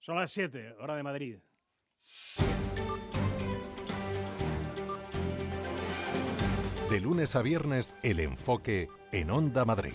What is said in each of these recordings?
Son las 7, hora de Madrid. De lunes a viernes, El Enfoque en Onda Madrid.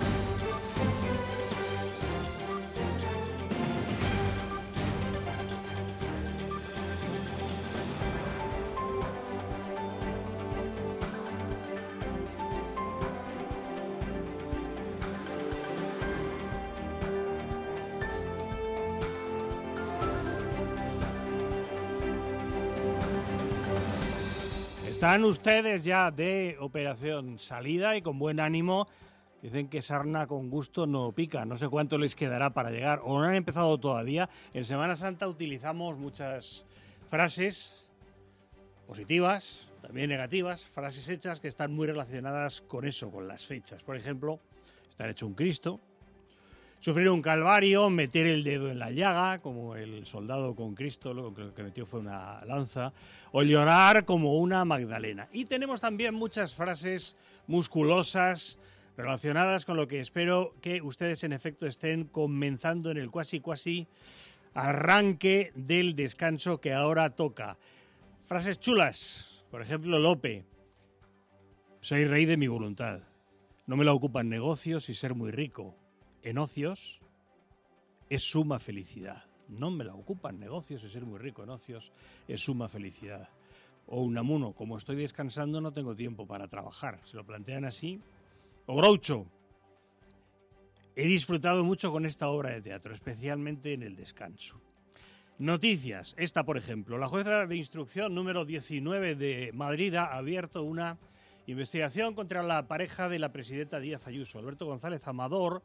Están ustedes ya de operación salida y con buen ánimo. Dicen que sarna con gusto no pica. No sé cuánto les quedará para llegar. O no han empezado todavía. En Semana Santa utilizamos muchas frases positivas, también negativas, frases hechas que están muy relacionadas con eso, con las fechas. Por ejemplo, estar hecho un Cristo, sufrir un calvario, meter el dedo en la llaga, como el soldado con Cristo, lo que metió fue una lanza, o llorar como una Magdalena. Y tenemos también muchas frases musculosas relacionadas con lo que espero que ustedes en efecto estén comenzando en el cuasi arranque del descanso que ahora toca. Frases chulas, por ejemplo, Lope: soy rey de mi voluntad, no me la ocupan negocios y ser muy rico. En ocios es suma felicidad. No me la ocupan negocios y ser muy rico. En ocios es suma felicidad. O Unamuno: como estoy descansando no tengo tiempo para trabajar. Se lo plantean así. O Groucho: he disfrutado mucho con esta obra de teatro, especialmente en el descanso. Noticias. Esta, por ejemplo: la jueza de instrucción número 19 de Madrid ha abierto una investigación contra la pareja de la presidenta Díaz Ayuso, Alberto González Amador,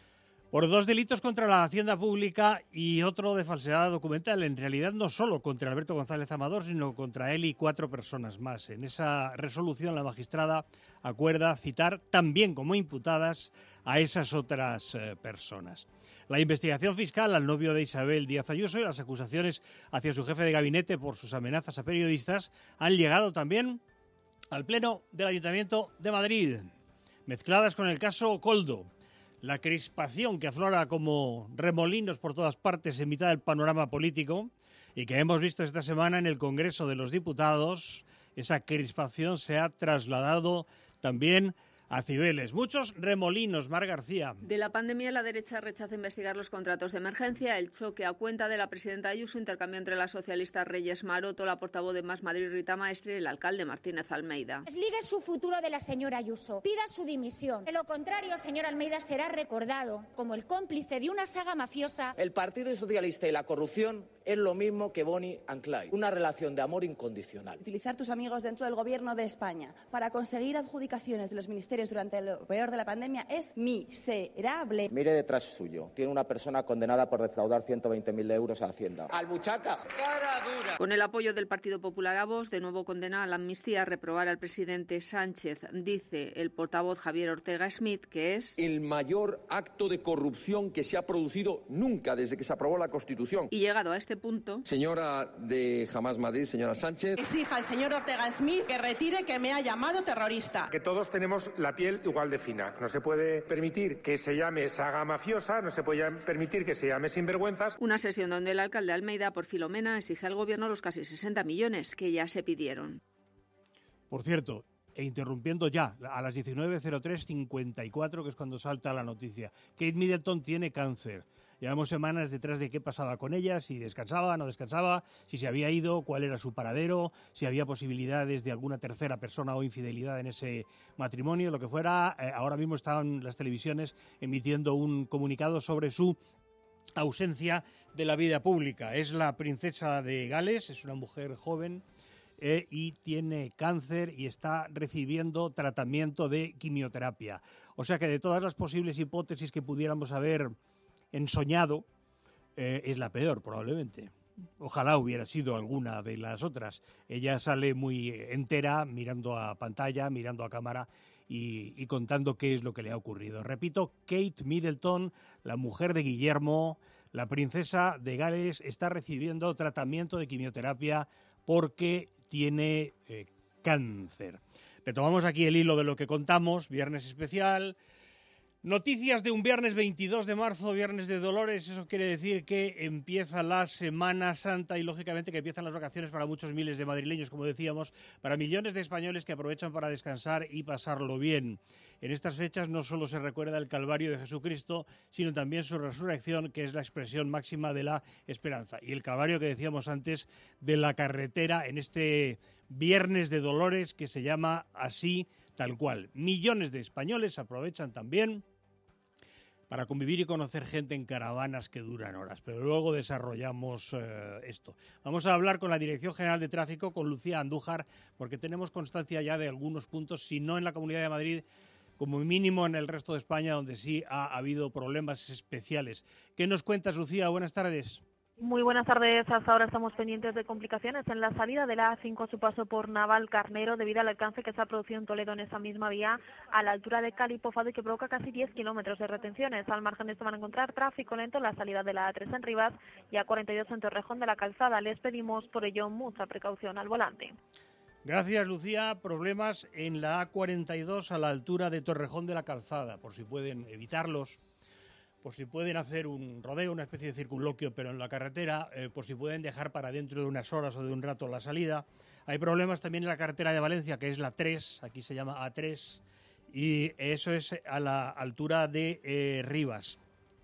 por 2 delitos contra la hacienda pública y otro de falsedad documental. En realidad no solo contra Alberto González Amador, sino contra él y 4 personas más. En esa resolución la magistrada acuerda citar también como imputadas a esas otras personas. La investigación fiscal al novio de Isabel Díaz Ayuso y las acusaciones hacia su jefe de gabinete por sus amenazas a periodistas han llegado también al Pleno del Ayuntamiento de Madrid, mezcladas con el caso Koldo. La crispación que aflora como remolinos por todas partes en mitad del panorama político y que hemos visto esta semana en el Congreso de los Diputados, esa crispación se ha trasladado también a Cibeles. Muchos remolinos, Mar García. De la pandemia, la derecha rechaza investigar los contratos de emergencia. El choque a cuenta de la presidenta Ayuso, intercambio entre la socialista Reyes Maroto, la portavoz de Más Madrid Rita Maestre y el alcalde Martínez Almeida. Desligue su futuro de la señora Ayuso. Pida su dimisión. De lo contrario, señor Almeida será recordado como el cómplice de una saga mafiosa. El Partido Socialista y la corrupción es lo mismo que Bonnie and Clyde, una relación de amor incondicional. Utilizar tus amigos dentro del gobierno de España para conseguir adjudicaciones de los ministerios durante lo peor de la pandemia es miserable. Mire detrás suyo, tiene una persona condenada por defraudar 120.000 euros a Hacienda. ¡Al buchaca! ¡Cara dura! Con el apoyo del Partido Popular a Vox, de nuevo condena a la amnistía, reprobar al presidente Sánchez. Dice el portavoz Javier Ortega Smith que es el mayor acto de corrupción que se ha producido nunca desde que se aprobó la Constitución. Y llegado a este punto, señora de Jamás Madrid, señora Sánchez, exija al señor Ortega Smith que retire que me ha llamado terrorista. Que todos tenemos la piel igual de fina. No se puede permitir que se llame saga mafiosa, no se puede permitir que se llame sinvergüenzas. Una sesión donde el alcalde Almeida, por Filomena, exige al gobierno los casi 60 millones que ya se pidieron. Por cierto, interrumpiendo ya, a las 19:03:54, que es cuando salta la noticia, Kate Middleton tiene cáncer. Llevamos semanas detrás de qué pasaba con ella, si descansaba, no descansaba, si se había ido, cuál era su paradero, si había posibilidades de alguna tercera persona o infidelidad en ese matrimonio, lo que fuera. Ahora mismo están las televisiones emitiendo un comunicado sobre su ausencia de la vida pública. Es la princesa de Gales, es una mujer joven y tiene cáncer y está recibiendo tratamiento de quimioterapia. O sea que de todas las posibles hipótesis que pudiéramos haber ensoñado, es la peor probablemente. Ojalá hubiera sido alguna de las otras. Ella sale muy entera, mirando a pantalla, mirando a cámara y contando qué es lo que le ha ocurrido. Repito, Kate Middleton, la mujer de Guillermo, la princesa de Gales, está recibiendo tratamiento de quimioterapia porque tiene cáncer. Retomamos aquí el hilo de lo que contamos, viernes especial. Noticias de un viernes 22 de marzo, viernes de Dolores. Eso quiere decir que empieza la Semana Santa y, lógicamente, que empiezan las vacaciones para muchos miles de madrileños, como decíamos, para millones de españoles que aprovechan para descansar y pasarlo bien. En estas fechas no solo se recuerda el Calvario de Jesucristo, sino también su resurrección, que es la expresión máxima de la esperanza. Y el Calvario que decíamos antes de la carretera en este viernes de Dolores, que se llama así tal cual. Millones de españoles aprovechan también para convivir y conocer gente en caravanas que duran horas. Pero luego desarrollamos esto. Vamos a hablar con la Dirección General de Tráfico, con Lucía Andújar, porque tenemos constancia ya de algunos puntos, si no en la Comunidad de Madrid, como mínimo en el resto de España, donde sí ha habido problemas especiales. ¿Qué nos cuentas, Lucía? Buenas tardes. Muy buenas tardes. Hasta ahora estamos pendientes de complicaciones en la salida de la A5 a su paso por Navalcarnero debido al alcance que se ha producido en Toledo en esa misma vía a la altura de Calipófado y que provoca casi 10 kilómetros de retenciones. Al margen de esto van a encontrar tráfico lento en la salida de la A3 en Rivas y A42 en Torrejón de la Calzada. Les pedimos por ello mucha precaución al volante. Gracias, Lucía. Problemas en la A42 a la altura de Torrejón de la Calzada, por si pueden evitarlos. Por si pueden hacer un rodeo, una especie de circunloquio, pero en la carretera, por si pueden dejar para dentro de unas horas o de un rato la salida. Hay problemas también en la carretera de Valencia, que es la 3, aquí se llama A3, y eso es a la altura de Rivas.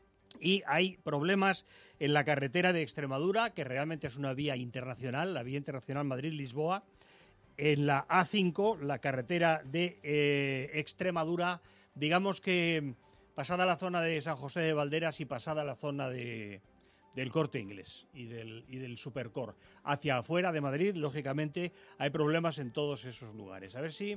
Y hay problemas en la carretera de Extremadura, que realmente es una vía internacional, la vía internacional Madrid-Lisboa. En la A5, la carretera de Extremadura, digamos que pasada la zona de San José de Valderas y pasada la zona del Corte Inglés y del Supercor. Hacia afuera de Madrid, lógicamente, hay problemas en todos esos lugares. A ver si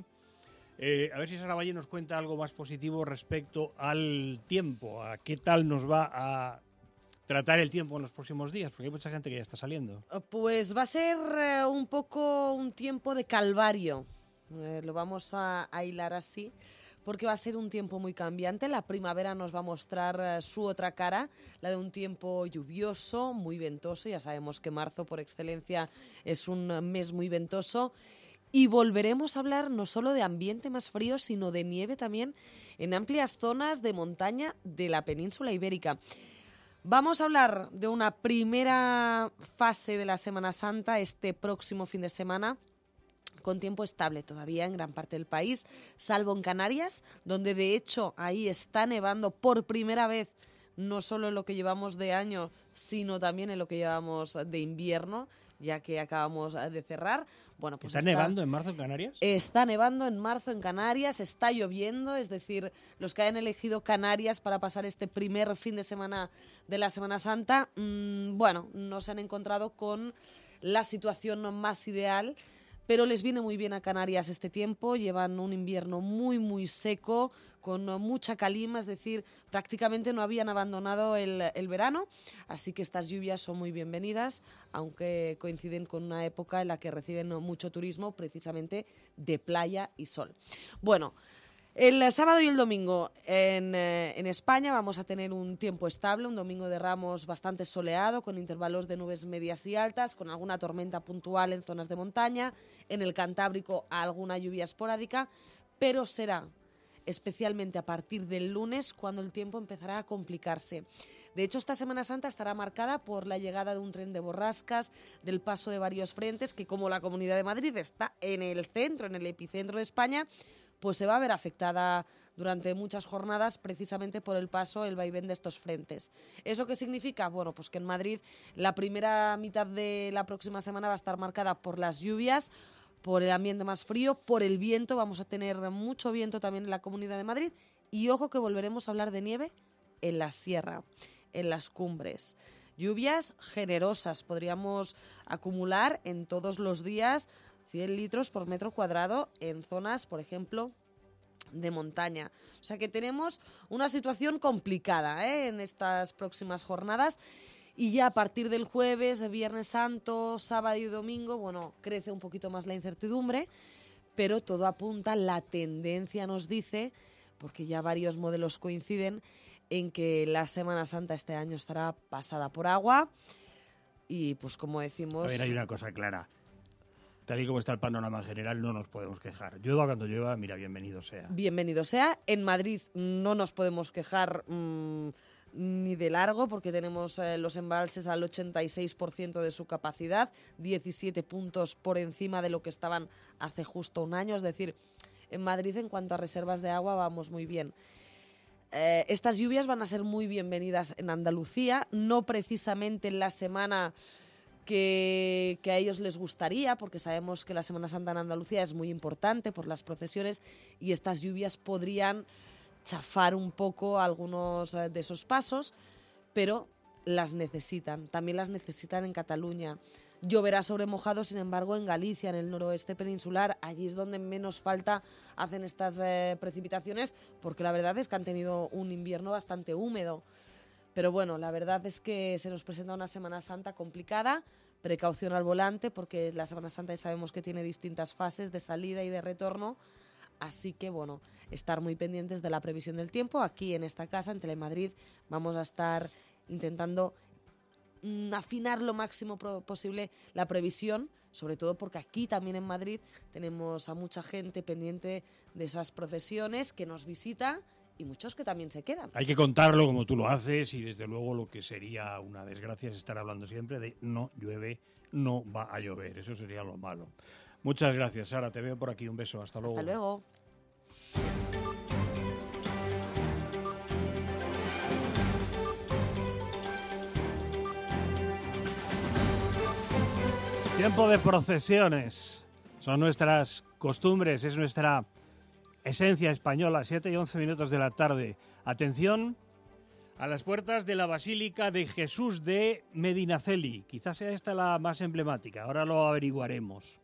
Sara Valle nos cuenta algo más positivo respecto al tiempo, a qué tal nos va a tratar el tiempo en los próximos días, porque hay mucha gente que ya está saliendo. Pues va a ser un poco un tiempo de calvario, lo vamos a hilar así, porque va a ser un tiempo muy cambiante. La primavera nos va a mostrar su otra cara, la de un tiempo lluvioso, muy ventoso. Ya sabemos que marzo, por excelencia, es un mes muy ventoso. Y volveremos a hablar no solo de ambiente más frío, sino de nieve también en amplias zonas de montaña de la península ibérica. Vamos a hablar de una primera fase de la Semana Santa este próximo fin de semana, con tiempo estable todavía en gran parte del país, salvo en Canarias, donde de hecho ahí está nevando por primera vez, no solo en lo que llevamos de año, sino también en lo que llevamos de invierno, ya que acabamos de cerrar. Bueno, pues ¿Está nevando en marzo en Canarias? Está nevando en marzo en Canarias, está lloviendo, es decir, los que hayan elegido Canarias para pasar este primer fin de semana de la Semana Santa, bueno, no se han encontrado con la situación más ideal, pero les viene muy bien a Canarias este tiempo. Llevan un invierno muy, muy seco, con mucha calima, es decir, prácticamente no habían abandonado el verano, así que estas lluvias son muy bienvenidas, aunque coinciden con una época en la que reciben mucho turismo, precisamente de playa y sol. Bueno, el sábado y el domingo en España vamos a tener un tiempo estable, un domingo de Ramos bastante soleado, con intervalos de nubes medias y altas, con alguna tormenta puntual en zonas de montaña, en el Cantábrico alguna lluvia esporádica, pero será especialmente a partir del lunes cuando el tiempo empezará a complicarse. De hecho, esta Semana Santa estará marcada por la llegada de un tren de borrascas, del paso de varios frentes, que como la Comunidad de Madrid está en el centro, en el epicentro de España, pues se va a ver afectada durante muchas jornadas precisamente por el paso, el vaivén de estos frentes. ¿Eso qué significa? Bueno, pues que en Madrid la primera mitad de la próxima semana va a estar marcada por las lluvias, por el ambiente más frío, por el viento. Vamos a tener mucho viento también en la Comunidad de Madrid. Y ojo que volveremos a hablar de nieve en la sierra, en las cumbres. Lluvias generosas, podríamos acumular en todos los días 100 litros por metro cuadrado en zonas, por ejemplo, de montaña. O sea que tenemos una situación complicada en estas próximas jornadas. Y ya a partir del jueves, Viernes Santo, sábado y domingo, bueno, crece un poquito más la incertidumbre, pero todo apunta, la tendencia nos dice, porque ya varios modelos coinciden, en que la Semana Santa este año estará pasada por agua. Y pues como decimos... A ver, hay una cosa clara. tal y como está el panorama general, no nos podemos quejar. Llueva cuando llueva, mira, bienvenido sea. Bienvenido sea. En Madrid no nos podemos quejar ni de largo, porque tenemos los embalses al 86% de su capacidad, 17 puntos por encima de lo que estaban hace justo un año. Es decir, en Madrid, en cuanto a reservas de agua, vamos muy bien. Estas lluvias van a ser muy bienvenidas en Andalucía, no precisamente en la semana que a ellos les gustaría, porque sabemos que la Semana Santa en Andalucía es muy importante por las procesiones, y estas lluvias podrían chafar un poco algunos de esos pasos, pero las necesitan. También las necesitan en Cataluña. Lloverá sobre mojado, sin embargo, en Galicia, en el noroeste peninsular. Allí es donde menos falta hacen estas precipitaciones, porque la verdad es que han tenido un invierno bastante húmedo. Pero bueno, la verdad es que se nos presenta una Semana Santa complicada. Precaución al volante, porque la Semana Santa ya sabemos que tiene distintas fases de salida y de retorno. Así que, bueno, estar muy pendientes de la previsión del tiempo. Aquí en esta casa, en Telemadrid, vamos a estar intentando afinar lo máximo posible la previsión, sobre todo porque aquí también en Madrid tenemos a mucha gente pendiente de esas procesiones que nos visita y muchos que también se quedan. Hay que contarlo como tú lo haces, y desde luego lo que sería una desgracia es estar hablando siempre de no llueve, no va a llover. Eso sería lo malo. Muchas gracias, Sara. Te veo por aquí. Un beso. Hasta luego. Hasta luego. Tiempo de procesiones. Son nuestras costumbres, es nuestra esencia española. 7:11 de la tarde. Atención a las puertas de la Basílica de Jesús de Medinaceli. Quizás sea esta la más emblemática. Ahora lo averiguaremos.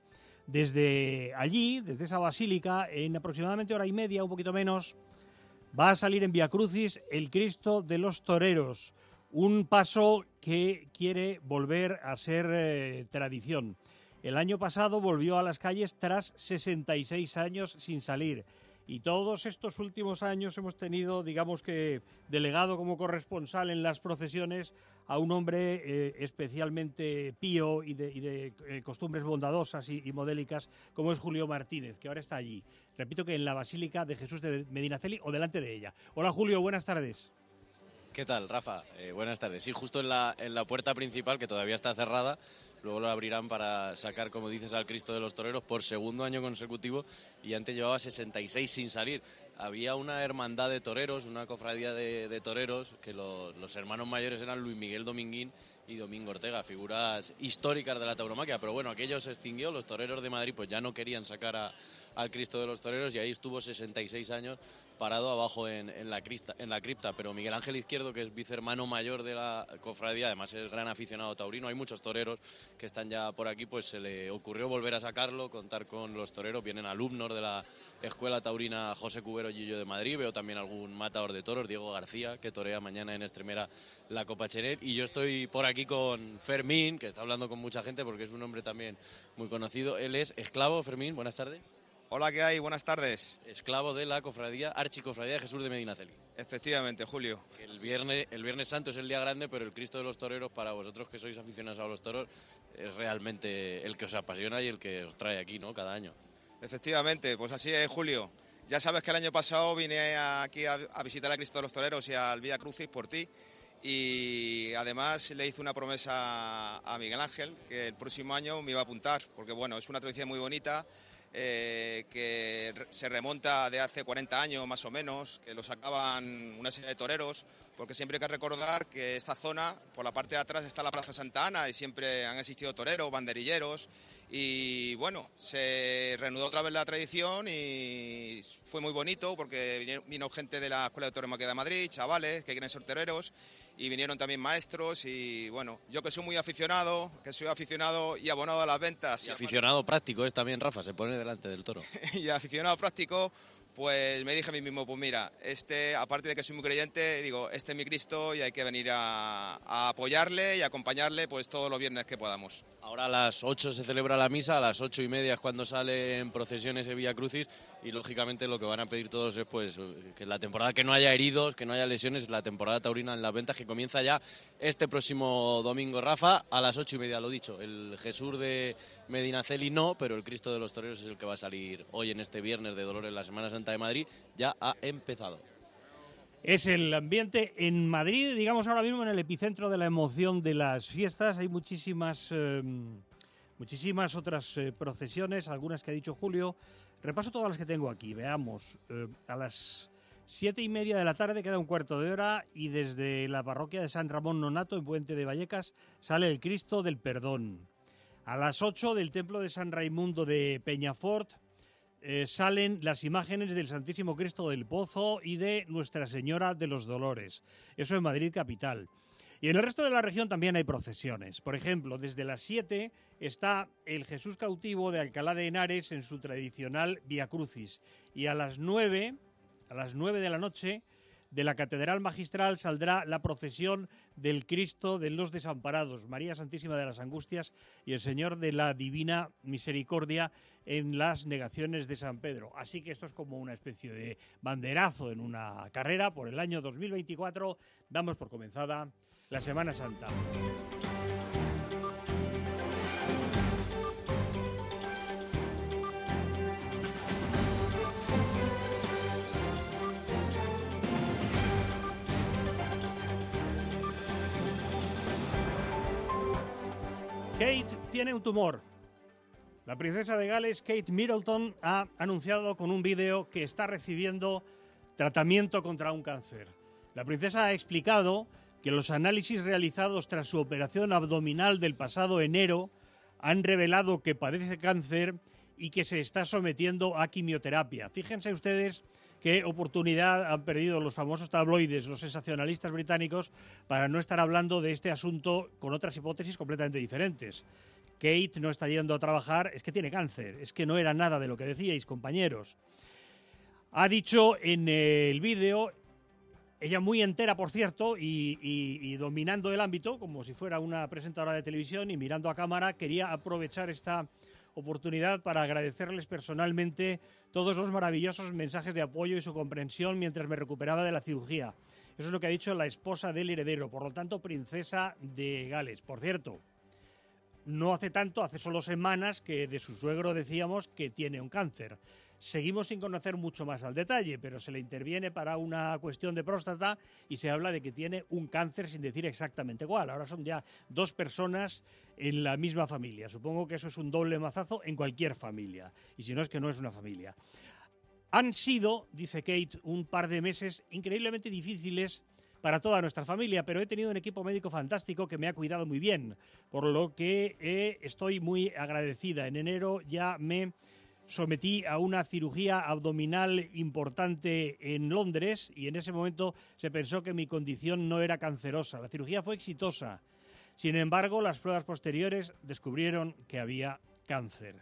Desde allí, desde esa basílica, en aproximadamente hora y media, un poquito menos, va a salir en Vía Crucis el Cristo de los Toreros, un paso que quiere volver a ser tradición. El año pasado volvió a las calles tras 66 años sin salir. Y todos estos últimos años hemos tenido, digamos que, delegado como corresponsal en las procesiones a un hombre especialmente pío y de costumbres bondadosas y modélicas, como es Julio Martínez, que ahora está allí. Repito que en la Basílica de Jesús de Medinaceli o delante de ella. Hola Julio, buenas tardes. ¿Qué tal, Rafa? Buenas tardes. Sí, justo en la puerta principal, que todavía está cerrada, luego lo abrirán para sacar, como dices, al Cristo de los Toreros por segundo año consecutivo, y antes llevaba 66 sin salir. Había una hermandad de toreros, una cofradía de toreros, que los hermanos mayores eran Luis Miguel Dominguín y Domingo Ortega, figuras históricas de la tauromaquia, pero bueno, aquello se extinguió, los toreros de Madrid pues ya no querían sacar al Cristo de los Toreros, y ahí estuvo 66 años parado abajo en la cripta, pero Miguel Ángel Izquierdo, que es vicehermano mayor de la cofradía, además es gran aficionado taurino, hay muchos toreros que están ya por aquí, pues se le ocurrió volver a sacarlo, contar con los toreros, vienen alumnos de la Escuela Taurina José Cubero Gillo de Madrid, veo también algún matador de toros, Diego García, que torea mañana en Estremera la Copa Chenel, y yo estoy por aquí con Fermín, que está hablando con mucha gente porque es un hombre también muy conocido, él es esclavo. Fermín, buenas tardes. Hola, ¿qué hay? Buenas tardes. Esclavo de la cofradía, archicofradía de Jesús de Medinaceli. Efectivamente, Julio. El Viernes Santo es el día grande, pero el Cristo de los Toreros, para vosotros que sois aficionados a los toros, es realmente el que os apasiona y el que os trae aquí, ¿no?, cada año. Efectivamente, pues así es, Julio. Ya sabes que el año pasado vine aquí a visitar al Cristo de los Toreros y al Vía Crucis por ti, y además le hice una promesa a Miguel Ángel, que el próximo año me iba a apuntar, porque bueno, es una tradición muy bonita, que se remonta de hace 40 años más o menos, que lo sacaban una serie de toreros, porque siempre hay que recordar que esta zona, por la parte de atrás está la Plaza Santa Ana, y siempre han existido toreros, banderilleros, y bueno, se reanudó otra vez la tradición y fue muy bonito, porque vino gente de la Escuela de Tauromaquia de Madrid, chavales que quieren ser toreros, y vinieron también maestros, y bueno, yo que soy aficionado y abonado a las ventas. Y aficionado práctico es también, Rafa, se pone delante del toro. Y aficionado práctico, pues me dije a mí mismo, pues mira, aparte de que soy muy creyente, digo, este es mi Cristo y hay que venir a apoyarle y acompañarle pues todos los viernes que podamos. Ahora a las 8 se celebra la misa, a las 8:30 es cuando sale en procesión ese Vía Crucis y lógicamente lo que van a pedir todos es pues que la temporada, que no haya heridos, que no haya lesiones, la temporada taurina en las ventas que comienza ya este próximo domingo. Rafa, a las 8:30, lo dicho, el Jesús de Medinaceli no, pero el Cristo de los Toreros es el que va a salir hoy en este viernes de Dolores, la Semana Santa de Madrid, ya ha empezado. Es el ambiente en Madrid, digamos ahora mismo en el epicentro de la emoción de las fiestas. Hay muchísimas otras procesiones, algunas que ha dicho Julio. Repaso todas las que tengo aquí, veamos. A las 7:30 de la tarde, queda un cuarto de hora, y desde la parroquia de San Ramón Nonato, en Puente de Vallecas, sale el Cristo del Perdón. A las 8 del Templo de San Raimundo de Peñafort salen las imágenes del Santísimo Cristo del Pozo y de Nuestra Señora de los Dolores. Eso en Madrid capital. Y en el resto de la región también hay procesiones. Por ejemplo, desde las 7 está el Jesús cautivo de Alcalá de Henares en su tradicional Vía Crucis. Y a las 9 de la noche, de la Catedral Magistral saldrá la procesión del Cristo de los Desamparados, María Santísima de las Angustias y el Señor de la Divina Misericordia en las Negaciones de San Pedro. Así que esto es como una especie de banderazo en una carrera por el año 2024. Damos por comenzada la Semana Santa. Kate tiene un tumor. La princesa de Gales, Kate Middleton, ha anunciado con un vídeo que está recibiendo tratamiento contra un cáncer. La princesa ha explicado que los análisis realizados tras su operación abdominal del pasado enero han revelado que padece cáncer y que se está sometiendo a quimioterapia. Fíjense ustedes qué oportunidad han perdido los famosos tabloides, los sensacionalistas británicos, para no estar hablando de este asunto con otras hipótesis completamente diferentes. Kate no está yendo a trabajar, es que tiene cáncer, es que no era nada de lo que decíais, compañeros. Ha dicho en el vídeo, ella muy entera, por cierto, y dominando el ámbito, como si fuera una presentadora de televisión y mirando a cámara, quería aprovechar esta oportunidad para agradecerles personalmente todos los maravillosos mensajes de apoyo y su comprensión mientras me recuperaba de la cirugía. Eso es lo que ha dicho la esposa del heredero, por lo tanto, princesa de Gales. Por cierto, no hace tanto, hace solo semanas, que de su suegro decíamos que tiene un cáncer. Seguimos sin conocer mucho más al detalle, pero se le interviene para una cuestión de próstata y se habla de que tiene un cáncer sin decir exactamente cuál. Ahora son ya 2 personas en la misma familia. Supongo que eso es un doble mazazo en cualquier familia. Y si no, es que no es una familia. Han sido, dice Kate, un par de meses increíblemente difíciles para toda nuestra familia, pero he tenido un equipo médico fantástico que me ha cuidado muy bien, por lo que estoy muy agradecida. En enero ya me sometí a una cirugía abdominal importante en Londres y en ese momento se pensó que mi condición no era cancerosa. La cirugía fue exitosa. Sin embargo, las pruebas posteriores descubrieron que había cáncer.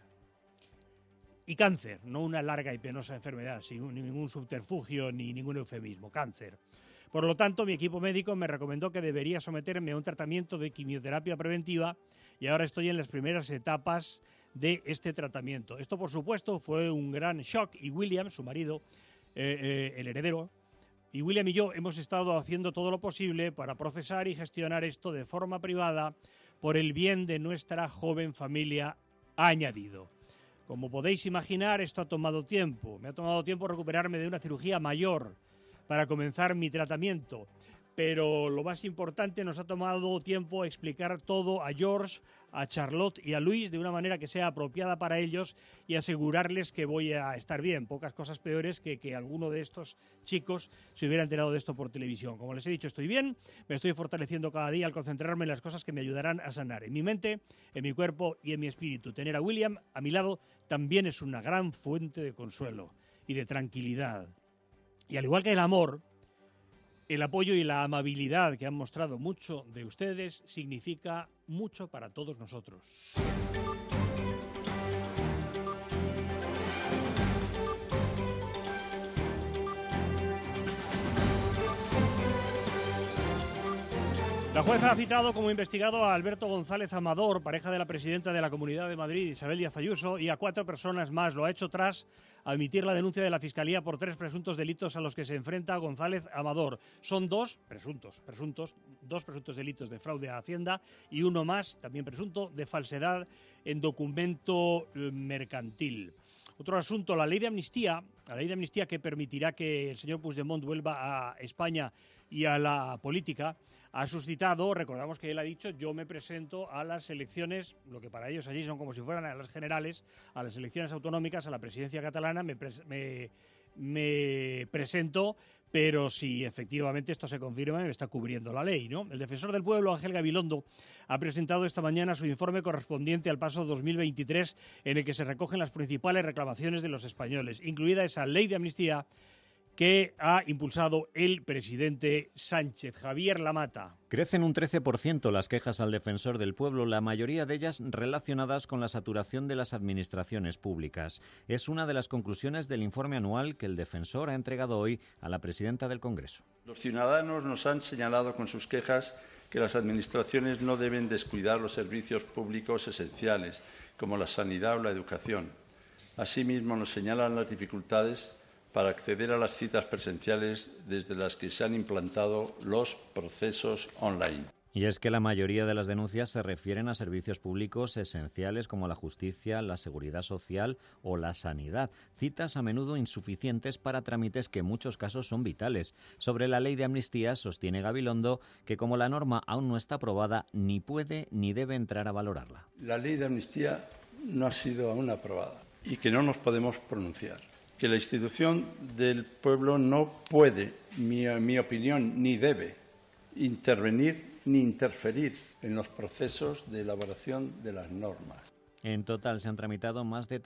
Y cáncer, no una larga y penosa enfermedad, sin ningún subterfugio ni ningún eufemismo, cáncer. Por lo tanto, mi equipo médico me recomendó que debería someterme a un tratamiento de quimioterapia preventiva y ahora estoy en las primeras etapas de este tratamiento. Esto, por supuesto, fue un gran shock y William, su marido, el heredero, y William y yo hemos estado haciendo todo lo posible para procesar y gestionar esto de forma privada por el bien de nuestra joven familia, ha añadido. Como podéis imaginar, esto ha tomado tiempo. Me ha tomado tiempo recuperarme de una cirugía mayor para comenzar mi tratamiento. Pero lo más importante, nos ha tomado tiempo explicar todo a George, a Charlotte y a Luis de una manera que sea apropiada para ellos y asegurarles que voy a estar bien. Pocas cosas peores que alguno de estos chicos se hubiera enterado de esto por televisión. Como les he dicho, estoy bien, me estoy fortaleciendo cada día al concentrarme en las cosas que me ayudarán a sanar. En mi mente, en mi cuerpo y en mi espíritu. Tener a William a mi lado también es una gran fuente de consuelo y de tranquilidad. Y al igual que el amor, el apoyo y la amabilidad que han mostrado mucho de ustedes significa mucho para todos nosotros. La jueza ha citado como investigado a Alberto González Amador, pareja de la presidenta de la Comunidad de Madrid, Isabel Díaz Ayuso, y a 4 personas más. Lo ha hecho tras admitir la denuncia de la Fiscalía por 3 presuntos delitos a los que se enfrenta González Amador. Son 2 presuntos delitos de fraude a Hacienda y uno más, también presunto, de falsedad en documento mercantil. Otro asunto, la ley de amnistía que permitirá que el señor Puigdemont vuelva a España y a la política, ha suscitado, recordamos que él ha dicho, yo me presento a las elecciones, lo que para ellos allí son como si fueran a las generales, a las elecciones autonómicas, a la presidencia catalana, me presento, pero si efectivamente esto se confirma, me está cubriendo la ley, ¿no? El defensor del pueblo, Ángel Gabilondo, ha presentado esta mañana su informe correspondiente al paso 2023, en el que se recogen las principales reclamaciones de los españoles, incluida esa ley de amnistía que ha impulsado el presidente Sánchez. Javier Lamata. Crecen un 13% las quejas al defensor del pueblo, la mayoría de ellas relacionadas con la saturación de las administraciones públicas. Es una de las conclusiones del informe anual que el defensor ha entregado hoy a la presidenta del Congreso. Los ciudadanos nos han señalado con sus quejas que las administraciones no deben descuidar los servicios públicos esenciales, como la sanidad o la educación. Asimismo, nos señalan las dificultades para acceder a las citas presenciales desde las que se han implantado los procesos online. Y es que la mayoría de las denuncias se refieren a servicios públicos esenciales como la justicia, la seguridad social o la sanidad. Citas a menudo insuficientes para trámites que en muchos casos son vitales. Sobre la ley de amnistía sostiene Gabilondo que como la norma aún no está aprobada, ni puede ni debe entrar a valorarla. La ley de amnistía no ha sido aún aprobada y que no nos podemos pronunciar. Que la institución del pueblo no puede, en mi opinión, ni debe intervenir ni interferir en los procesos de elaboración de las normas. En total se han tramitado más de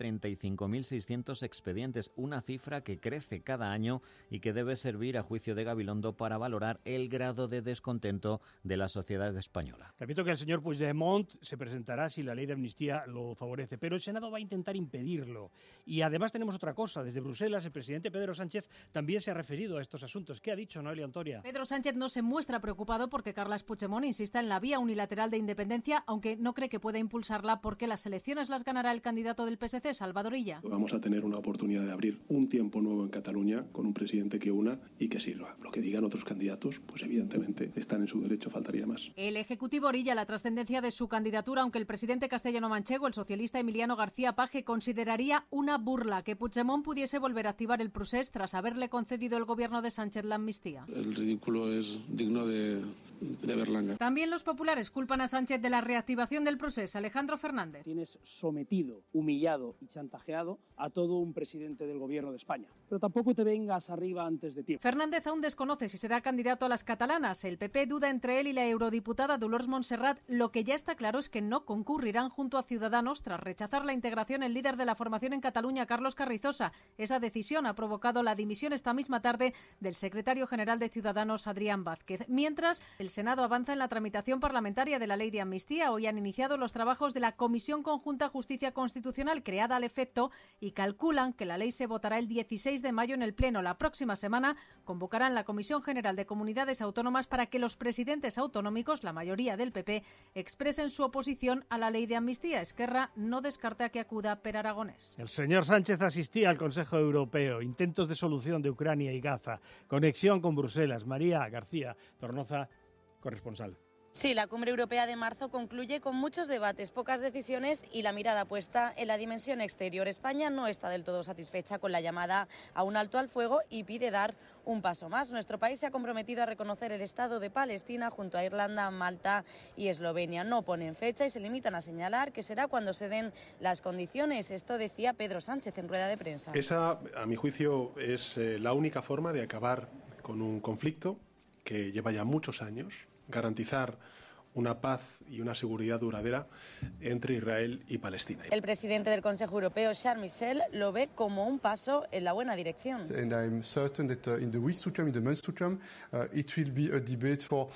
35.600 expedientes, una cifra que crece cada año y que debe servir, a juicio de Gabilondo, para valorar el grado de descontento de la sociedad española. Repito que el señor Puigdemont se presentará si la ley de amnistía lo favorece, pero el Senado va a intentar impedirlo. Y además tenemos otra cosa. Desde Bruselas, el presidente Pedro Sánchez también se ha referido a estos asuntos. ¿Qué ha dicho Noelia Ontoria? Pedro Sánchez no se muestra preocupado porque Carles Puigdemont insista en la vía unilateral de independencia, aunque no cree que pueda impulsarla porque las elecciones las ganará el candidato del PSC, Salvador Illa. Vamos a tener una oportunidad de abrir un tiempo nuevo en Cataluña con un presidente que una y que sirva. Lo que digan otros candidatos, pues evidentemente están en su derecho, faltaría más. El Ejecutivo orilla la trascendencia de su candidatura, aunque el presidente castellano-manchego, el socialista Emiliano García Paje, consideraría una burla que Puigdemont pudiese volver a activar el procés tras haberle concedido el gobierno de Sánchez la amnistía. El ridículo es digno de Berlanga. También los populares culpan a Sánchez de la reactivación del proceso. Alejandro Fernández. Tienes sometido, humillado y chantajeado a todo un presidente del gobierno de España. Pero tampoco te vengas arriba antes de tiempo. Fernández aún desconoce si será candidato a las catalanas. El PP duda entre él y la eurodiputada Dolors Montserrat. Lo que ya está claro es que no concurrirán junto a Ciudadanos tras rechazar la integración el líder de la formación en Cataluña, Carlos Carrizosa. Esa decisión ha provocado la dimisión esta misma tarde del secretario general de Ciudadanos, Adrián Vázquez. Mientras, el Senado avanza en la tramitación parlamentaria de la ley de amnistía. Hoy han iniciado los trabajos de la Comisión Conjunta Justicia Constitucional creada al efecto y calculan que la ley se votará el 16 de mayo en el Pleno. La próxima semana convocarán la Comisión General de Comunidades Autónomas para que los presidentes autonómicos, la mayoría del PP, expresen su oposición a la ley de amnistía. Esquerra no descarta que acuda Per Aragonés. El señor Sánchez asistía al Consejo Europeo. Intentos de solución de Ucrania y Gaza. Conexión con Bruselas. María García Tornoza, corresponsal. Sí, la cumbre europea de marzo concluye con muchos debates, pocas decisiones y la mirada puesta en la dimensión exterior. España no está del todo satisfecha con la llamada a un alto al fuego y pide dar un paso más. Nuestro país se ha comprometido a reconocer el Estado de Palestina junto a Irlanda, Malta y Eslovenia. No ponen fecha y se limitan a señalar que será cuando se den las condiciones. Esto decía Pedro Sánchez en rueda de prensa. Esa, a mi juicio, es la única forma de acabar con un conflicto que lleva ya muchos años, garantizar una paz y una seguridad duradera entre Israel y Palestina. El presidente del Consejo Europeo, Charles Michel, lo ve como un paso en la buena dirección. And I'm certain that in the weeks to come, in the months to come, it will be a debate for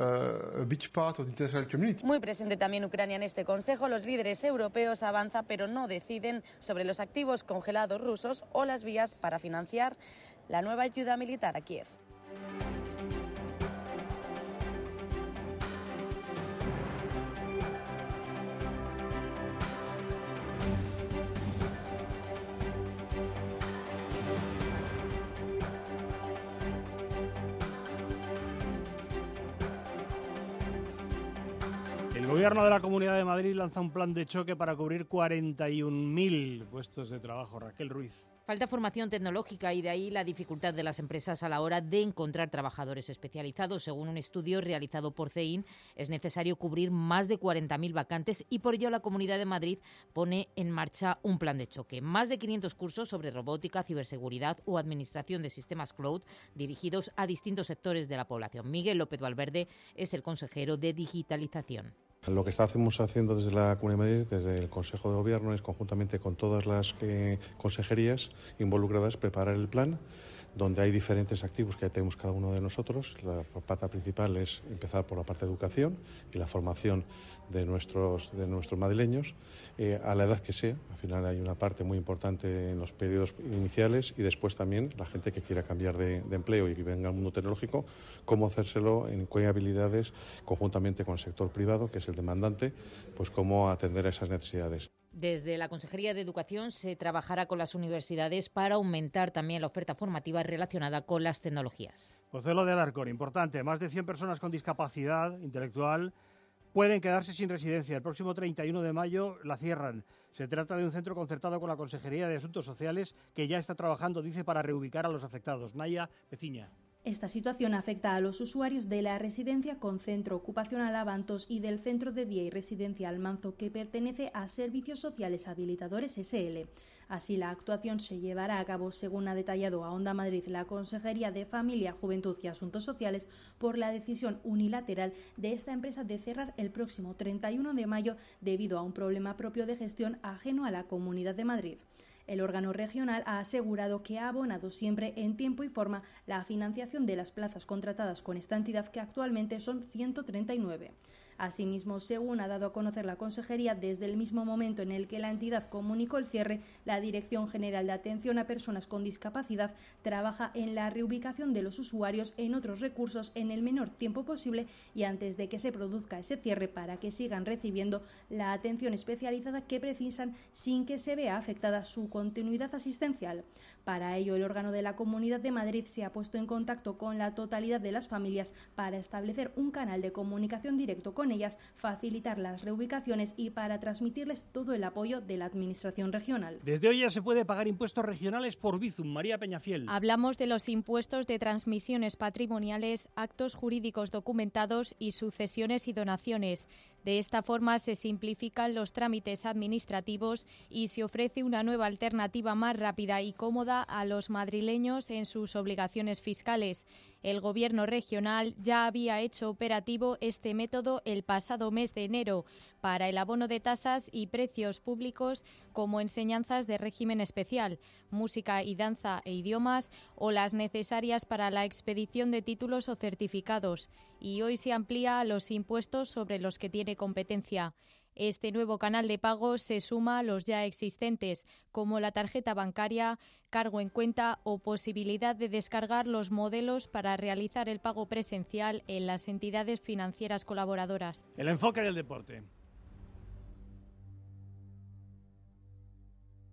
a big part of the international community. Muy presente también Ucrania en este Consejo. Los líderes europeos avanzan, pero no deciden sobre los activos congelados rusos o las vías para financiar la nueva ayuda militar a Kiev. Gobierno de la Comunidad de Madrid lanza un plan de choque para cubrir 41.000 puestos de trabajo. Raquel Ruiz. Falta formación tecnológica y de ahí la dificultad de las empresas a la hora de encontrar trabajadores especializados. Según un estudio realizado por CEIN, es necesario cubrir más de 40.000 vacantes y por ello la Comunidad de Madrid pone en marcha un plan de choque. Más de 500 cursos sobre robótica, ciberseguridad o administración de sistemas cloud dirigidos a distintos sectores de la población. Miguel López Valverde es el consejero de Digitalización. Lo que estamos haciendo desde la Comunidad de Madrid, desde el Consejo de Gobierno, es conjuntamente con todas las consejerías involucradas preparar el plan, donde hay diferentes activos que tenemos cada uno de nosotros. La pata principal es empezar por la parte de educación y la formación de nuestros madrileños, a la edad que sea. Al final hay una parte muy importante en los periodos iniciales y después también la gente que quiera cambiar de empleo y que venga al mundo tecnológico, cómo hacérselo, en qué habilidades, conjuntamente con el sector privado, que es el demandante, pues cómo atender a esas necesidades. Desde la Consejería de Educación se trabajará con las universidades para aumentar también la oferta formativa relacionada con las tecnologías. Pozuelo de Alarcón, importante. Más de 100 personas con discapacidad intelectual pueden quedarse sin residencia. El próximo 31 de mayo la cierran. Se trata de un centro concertado con la Consejería de Asuntos Sociales que ya está trabajando, dice, para reubicar a los afectados. Naya Peciña. Esta situación afecta a los usuarios de la residencia con centro ocupacional Avantos y del centro de día y residencia Almanzo, que pertenece a Servicios Sociales Habilitadores SL. Así, la actuación se llevará a cabo, según ha detallado a Onda Madrid la Consejería de Familia, Juventud y Asuntos Sociales, por la decisión unilateral de esta empresa de cerrar el próximo 31 de mayo debido a un problema propio de gestión ajeno a la Comunidad de Madrid. El órgano regional ha asegurado que ha abonado siempre en tiempo y forma la financiación de las plazas contratadas con esta entidad, que actualmente son 139. Asimismo, según ha dado a conocer la Consejería, desde el mismo momento en el que la entidad comunicó el cierre, la Dirección General de Atención a Personas con Discapacidad trabaja en la reubicación de los usuarios en otros recursos en el menor tiempo posible y antes de que se produzca ese cierre, para que sigan recibiendo la atención especializada que precisan sin que se vea afectada su continuidad asistencial. Para ello, el órgano de la Comunidad de Madrid se ha puesto en contacto con la totalidad de las familias para establecer un canal de comunicación directo con ellas, facilitar las reubicaciones y para transmitirles todo el apoyo de la Administración regional. Desde hoy ya se puede pagar impuestos regionales por Bizum. María Peñafiel. Hablamos de los impuestos de transmisiones patrimoniales, actos jurídicos documentados y sucesiones y donaciones. De esta forma se simplifican los trámites administrativos y se ofrece una nueva alternativa más rápida y cómoda a los madrileños en sus obligaciones fiscales. El Gobierno regional ya había hecho operativo este método el pasado mes de enero para el abono de tasas y precios públicos como enseñanzas de régimen especial, música y danza e idiomas o las necesarias para la expedición de títulos o certificados. Y hoy se amplía a los impuestos sobre los que tiene competencia. Este nuevo canal de pago se suma a los ya existentes, como la tarjeta bancaria, cargo en cuenta o posibilidad de descargar los modelos para realizar el pago presencial en las entidades financieras colaboradoras. El enfoque del deporte.